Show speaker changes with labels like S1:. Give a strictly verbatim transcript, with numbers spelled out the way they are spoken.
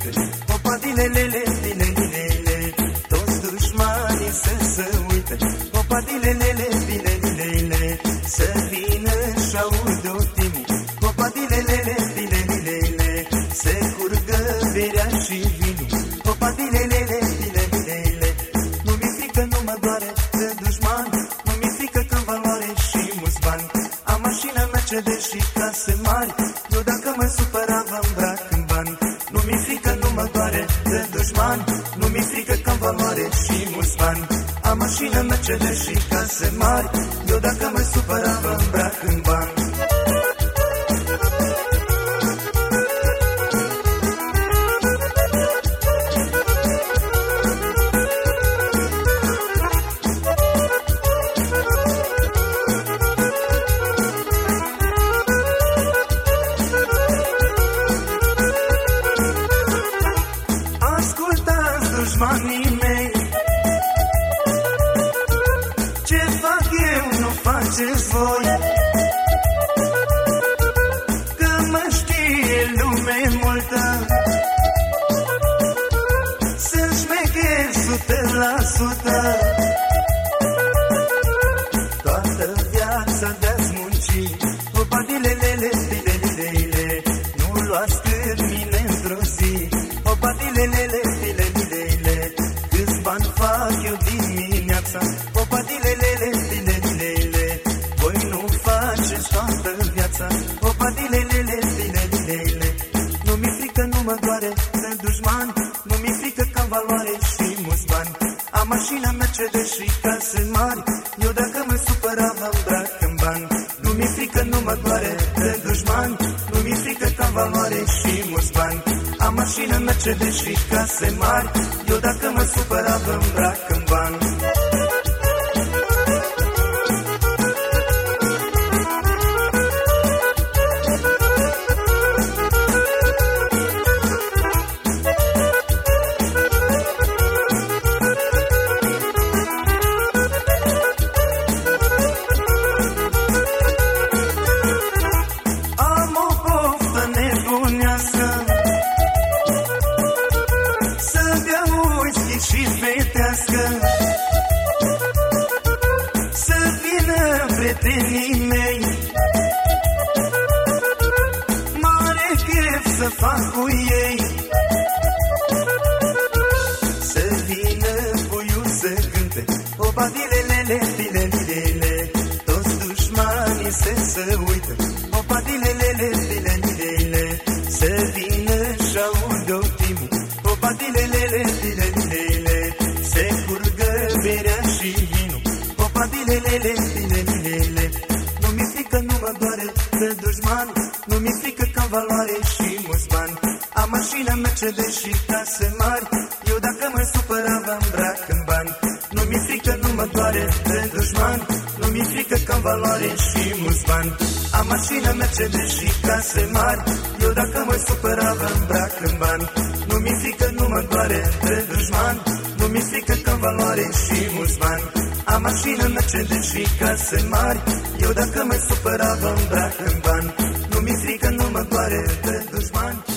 S1: cânte, opa dilelele, dilelele, toți dușmanii să se uite, opa dilelele, dilelele, să vină și audă timii, opa dilelele, dilelele, se curgă berea și vinul, opa dilelele, dilelele, nu mi-e frică, nu mă doare de dușman, nu mi-e frică că valoare și mulți bani, am mașina Mercedes și case mari, eu dacă mă supăra vă îmbrac în bani, nu mi-e frică, nu mă doare de dușman, nu mi-e frică că-mi valoare și mulți bani, am mașină Mercedes și case mari, eu dacă mă supăra vă îmbrac în bani. Dușmanii mei, ce fac eu nu faceți voi, că mă știe lume multă, sunt șmecher sută la sută, toată viața de-ați munci, opa dilelele, dilelele, nu luați cât mine într-o zi, opa dilelele, dilelele, câți bani fac eu dimineața, opa dilelele, dilelele, voi nu faceți toată viața, opa dilelele, dilelele, nu mi-e frică, nu mă doare de dușman, nu mi-e frică că-am valoare și mulți bani, am mașina Mercedes și case mari, eu dacă mă supăra vă îmbrac în bani, nu mi-e frică, nu mă doare de dușman, nu mi-e frică că-am valoare și mulți bani, am mașină Mercedes și case mari, eu dacă mă supăra vă îmbrac în bani. Am o poftă nebunească să bea whisky și fetească, să vină prietenii mei, mare chef să fac cu ei, să vină puiul să cânte, opa dilelele, dilelele, toți dușmanii să se uită, opa dilelele, dilelele, să vină și audă timul, opa dilelele, dilelele, se curgă berea și vinul, opa dilelele, dilelele, nu mi-e frică, nu mă doare de dușman, nu mi-e frică că-am valoare și mulți bani, am mașină Mercedes și case mari, eu dacă mă supăra vă îmbrac în bani, nu mi-e frică, nu mă doare de dușman, nu mi-e frică că-am valoare și mulți bani, am mașină Mercedes și case mari, eu dacă mă supăra vă îmbrac în bani, nu mi-e frică, nu mă doare de dușman, nu mi-e frică că-mi valoare și mulți bani, am mașină Mercedes și case mari, eu dacă mă supăra vă îmbrac în bani, nu mi-e frică, nu mă doare de dușman.